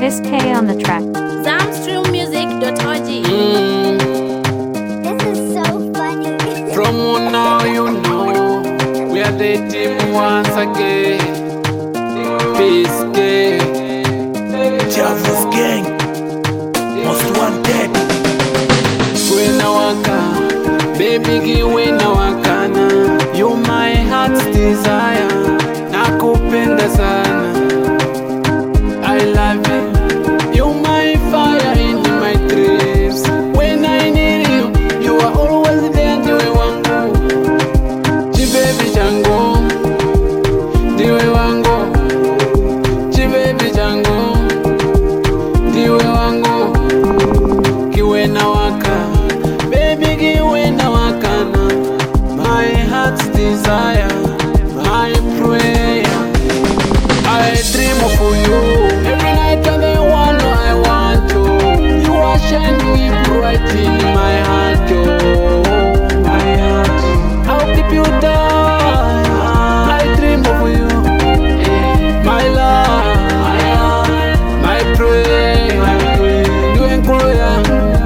Miss K on the track. Zamstreammusic.org. This is so funny. From now you know we are the team once again. Peace Gang, Javus Gang, Most Wanted. Wena waka, baby gi wena wakana. You my heart's desire, nakupenda sana. I love you, you my fire in my dreams. When I need you, you are always there. Ndiwe wangu, chibaby changu, ndiwe wangu, chibaby changu, ndiwe wangu. Kiwena waka, baby kiwena wakana. My heart's desire, my prayer. I dream of you every night and the one I want to. You are shining bright in my heart, oh. My heart, I'll keep you down. I dream of you, my love, my prayer. You ain't cruel,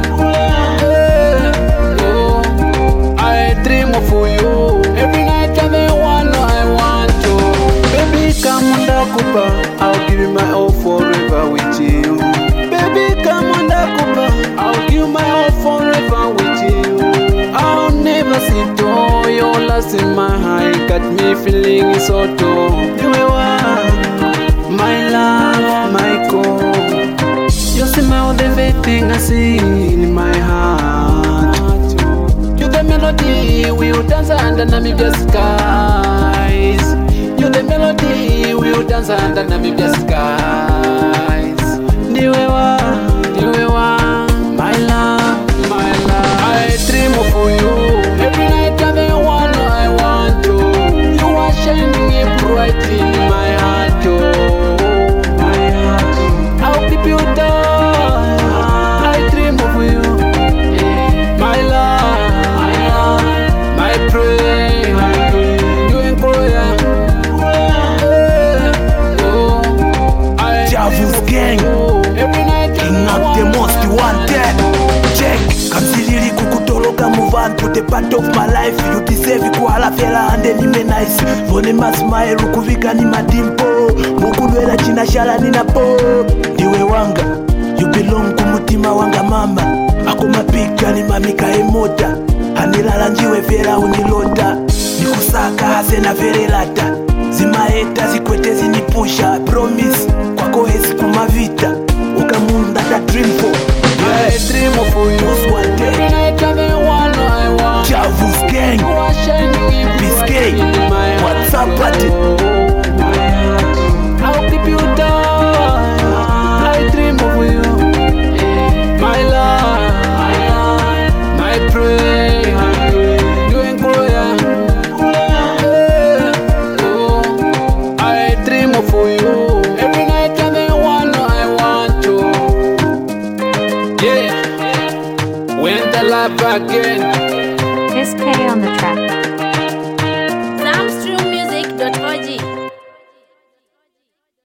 oh. I dream of you every night and the one I want to. Baby, come on, Dakuba, I'll give you my all forever with you. Baby, come on, Dakuba, I'll give my all forever with you. I'll never see to your last in my heart, got me feeling so tall. You are my love, my core. You smell the everything I see in my heart. You the melody, we'll dance under Namibia skies. You the melody, we'll dance under Namibia skies. Ndiwe wa, my love, my love. I dream of you every night and the one I want to. You are shining bright in my heart, oh. My heart, I'll keep you down. I dream of you, my love, my prayer. You ain't cruel, oh. I Javus Gang, every night King of the Most Wanted. Check, kamsilili kukutoloka move on to the part of my life. You deserve kuhala fela ande nime nice. Vone masmile ukuvika ni madimpo. Mukudwela china shala ninapo. Ndiwe wanga, you belong kumutima wanga mama. Ako mapika ni mamika emota. Hanilala njiwe fela unilota. Nikusaka hase na verelata. Zimaeta zikwete zinipusha. Promise, kwako hesi kumavita. Ukamunda ta dream for. I dream of you Most Wanted. every night and the one I want. Javus Gang, You are shining Miss bright K, in my heart, what's up, buddy? oh. My heart, I'll keep you down. I dream of you, my love, my prayer. You ain't cruel, oh. I dream of you every night and the one I want to. Yeah, when the love again. Miss K on the track.